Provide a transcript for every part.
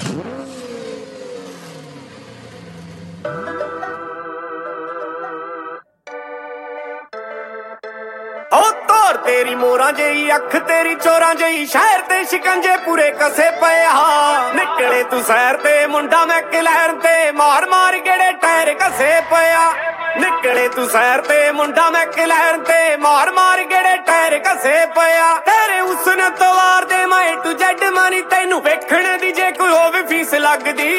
तेरी मोरा जेही अख तेरी चोरा जेही शहर ते शिकंजे पूरे कसे पे हा निकले तू सैर ते मुंडा मैं किलैर ते मार मार गेड़े टायर कसे पया निकले तू सैर ते मुंडा मैं किलैर ते मार मार गेड़े टायर कसे पया तेरे उसने तो वार दे मैं टू जेड मनी तेनू वेखण दी जे कोई होवे फीस लगदी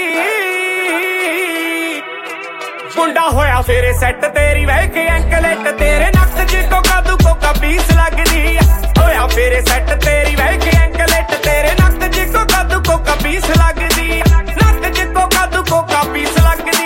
मुंडा होया फेरे सेट तेरी वेख एंकलेट तेरे नक च कोका पीस लगदी होया फेरे सेट तेरी वेख एंकलेट तेरे नक च कोका पीस लगदी नक च कोका पीस लगदी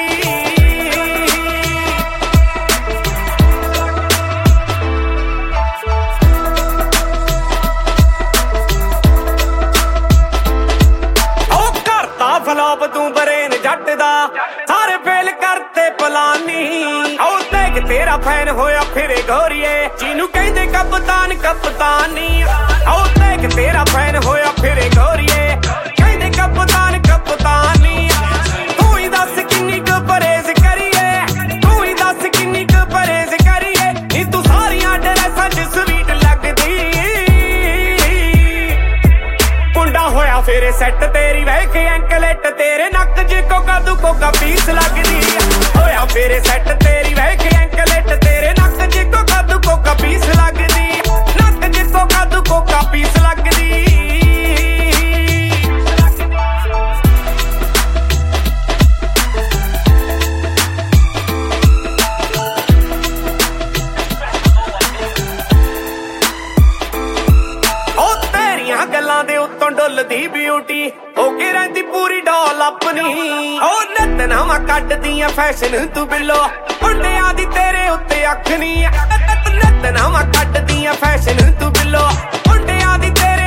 ओ करता फलॉप तू बरेन जट दा सारे फेल करते पलानी ओ देख तेरा फैन होया फिरे गोरिए जिनू कहंदे कप्तान कप्तानी ओ देख तेरा फैन होया फिरे गोरिए कहंदे कप्तान कप्तानी तू ही दस किन्नी क परहेज करिए तू ही दस किन्नी क परहेज करिए नी तू सारियां ड्रेसां च स्वीट लगदी मुंडा होया फिरे सेट तेरी वेख एंकलेट तेरे नक च कोका पीस लगदी होया फिरे सेट तेरी वेख एंकलेट तेरे नक च कोका पीस लगदी नक च कोका पीस लगदी ओ तेरियां गल्लां दे उत्तों डुलदी ब्यूटी होके रहंदी पूरी डॉल अपनी ओ नत्तनावां कड्डदियां फैशन तू बिल्लो मुंडियां दी तेरे उत्ते अख नी नत्तनावां कड्डदियां फैशन तू बिल्लो मुंडियां दी तेरे